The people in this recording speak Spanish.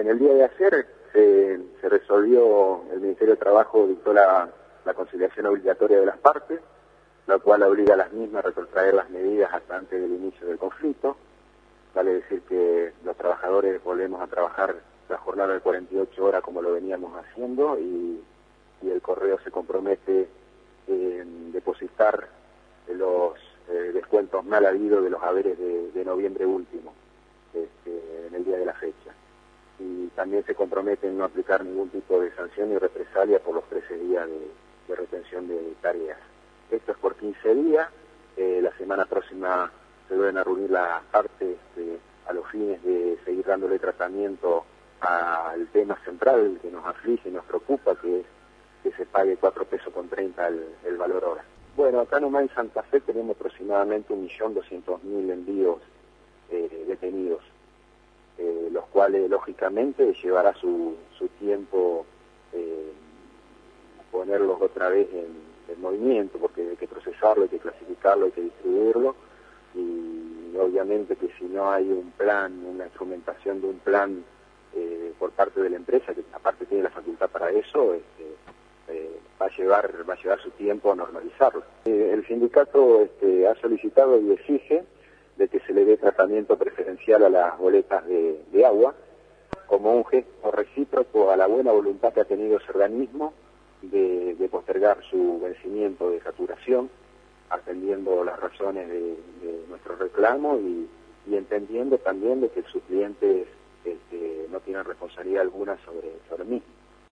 En el día de ayer se resolvió, el Ministerio de Trabajo dictó la conciliación obligatoria de las partes, la cual obliga a las mismas a retrotraer las medidas hasta antes del inicio del conflicto. Vale decir que los trabajadores volvemos a trabajar la jornada de 48 horas como lo veníamos haciendo y el correo se compromete en depositar los descuentos mal habidos de los haberes de noviembre último, en el día de la fecha. Y también se compromete en no aplicar ningún tipo de sanción ni represalia por los 13 días de retención de tareas. Esto es por 15 días, la semana próxima se deben reunir las partes a los fines de seguir dándole tratamiento al tema central que nos aflige y nos preocupa, que es que se pague 4 pesos con 30 el valor hora. Bueno, acá nomás en Santa Fe tenemos aproximadamente 1.200.000 envíos detenidos, los cuales lógicamente llevará su tiempo ponerlos otra vez en movimiento, porque hay que procesarlo, hay que clasificarlo, hay que distribuirlo, y obviamente que si no hay un plan, una instrumentación de un plan por parte de la empresa, que aparte tiene la facultad para eso, va a llevar su tiempo a normalizarlo. El sindicato ha solicitado y exige de que se le dé tratamiento preferencial a las boletas de agua, como un gesto recíproco a la buena voluntad que ha tenido ese organismo de postergar su vencimiento de saturación, atendiendo las razones de nuestro reclamo y entendiendo también de que sus clientes no tienen responsabilidad alguna sobre el mismo.